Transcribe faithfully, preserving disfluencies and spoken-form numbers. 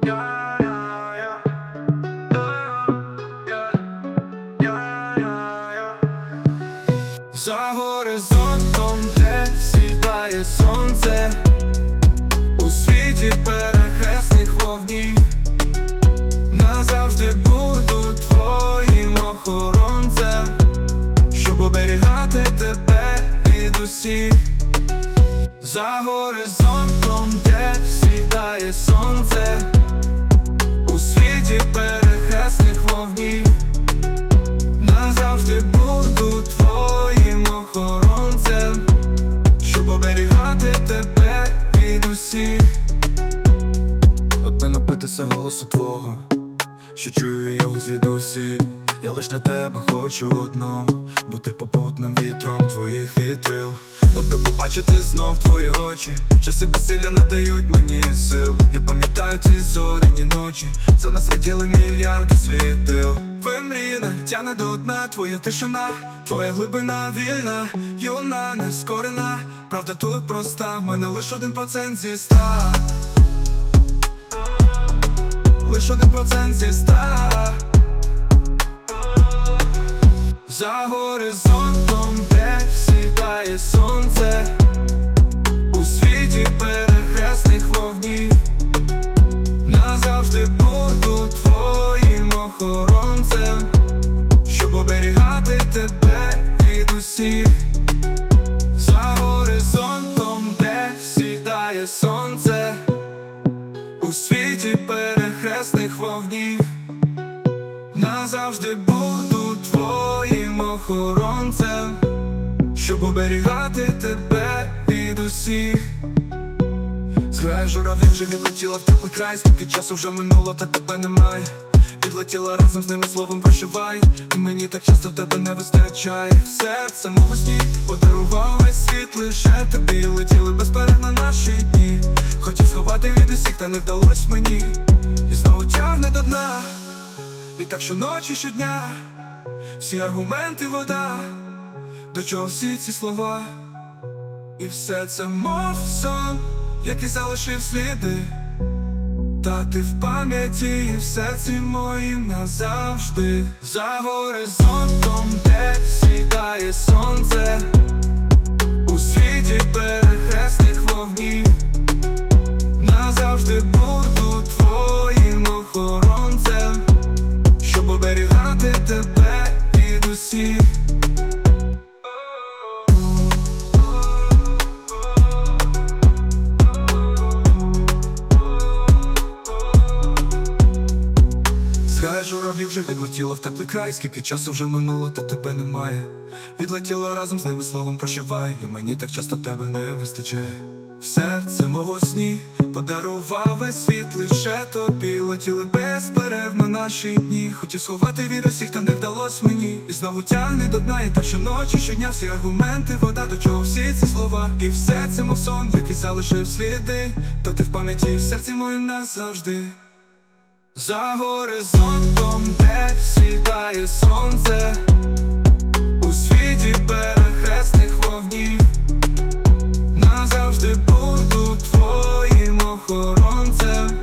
За горизонтом, де сідає сонце, у світі перехресних вогнів, назавжди буду твоїм охоронцем, щоб оберігати тебе від усіх. За горизонтом, де сідає сонце, у світі перехресних вогнів, назавжди буду твоїм охоронцем, щоб оберігати тебе від усіх. От не напитися голосу твого, що чую його звідусіль. Я лиш для тебе хочу одно, бути попутним вітром твоїх вітрил. От би побачити знов твої очі, часи безсилля надають мені сил. Я пам'ятаю ті зоряні ночі, за нас летіли мільярди світил. Твоя мрія тяне до дна, твоя тишина, твоя глибина вільна, юна, нескорена. Правда тут проста, в мене лиш один процент зі ста. Лиш один процент зі ста. За горизонтом, де сідає сонце, у світі перехресних вогнів, назавжди буду твоїм охоронцем, щоб оберігати тебе від усіх. За горизонтом, де сідає сонце, у світі перехресних вогнів, назавжди буду твоїм охоронцем, щоб оберігати тебе від усіх. Зграя журавлів вже відлетіла в теплий край, скільки часу вже минуло, та тебе немає. Відлетіла разом з ними словом прощавай, і мені так часто тебе не вистачає. Серце мого сні подарував весь світ лише тобі. Летіли безперервно наші дні, хотів сховати від усіх, та не вдалось мені. І знову тягне до дна, і так щоночі, щодня, всі аргументи вода, до чого всі ці слова. І все це мов сон, який залишив сліди, та ти в пам'яті і в серці моїм назавжди. За горизонтом, де сідає сонце, у світі перехресних вогнів, назавжди буду твоїм охоронцем, щоб оберігати тебе від усіх. Зграя журавлів вже відлетіла в теплий край, скільки часу вже минуло, та тебе немає. Відлетіла разом з ними словом прощавай, і мені так часто тебе не вистачає. В серце мого сні подарував весь світ лише тобі. Летіли безперервно наші дні, хотів сховати від усіх, та не вдалось мені. І знову тягне до дна, і так щоночі, щодня, всі аргументи вода, до чого всі ці слова. І все це мов сон, який залишив сліди, то ти в пам'яті і в серці моїм назавжди. За горизонтом, де сідає сонце, у світі перехресних вогнів, назавжди буду твоїм охоронцем,